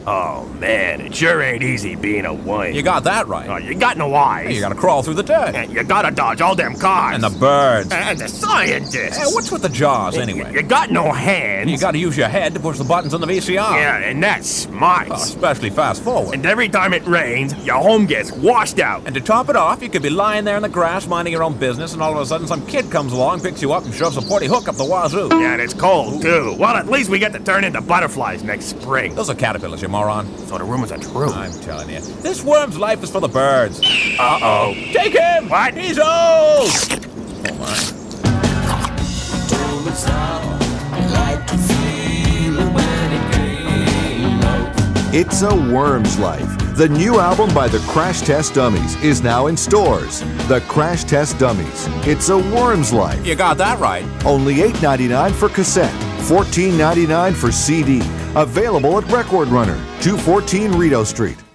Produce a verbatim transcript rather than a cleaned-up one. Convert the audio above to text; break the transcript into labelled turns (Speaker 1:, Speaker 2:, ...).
Speaker 1: Oh, man, it sure ain't easy being a wife.
Speaker 2: You got that right.
Speaker 1: Oh, you got no eyes.
Speaker 2: Hey, you gotta crawl through the dirt.
Speaker 1: And you gotta dodge all them cars.
Speaker 2: And the birds.
Speaker 1: And the scientists.
Speaker 2: Hey, what's with the jaws, anyway?
Speaker 1: You, you got no hands.
Speaker 2: You gotta use your head to push the buttons on the V C R.
Speaker 1: Yeah, and that's smart.
Speaker 2: Oh, especially fast forward.
Speaker 1: And every time it rains, your home gets washed out.
Speaker 2: And to top it off, you could be lying there in the grass minding your own business, and all of a sudden some kid comes along, picks you up, and shoves a porty hook up the wazoo.
Speaker 1: Yeah, and it's cold, too. Well, at least we get to turn into butterflies next spring.
Speaker 2: Those are caterpillars, you moron.
Speaker 1: So the rumors are true.
Speaker 2: I'm telling you. This worm's life is for the birds.
Speaker 1: Uh-oh.
Speaker 2: Take him!
Speaker 1: What?
Speaker 2: He's old! Oh, my.
Speaker 3: It's a Worm's Life. The new album by the Crash Test Dummies is now in stores. The Crash Test Dummies. It's a Worm's Life.
Speaker 2: You got that right.
Speaker 3: Only eight ninety-nine for cassette, fourteen ninety-nine for C D. Available at Record Runner, two fourteen Rideau Street.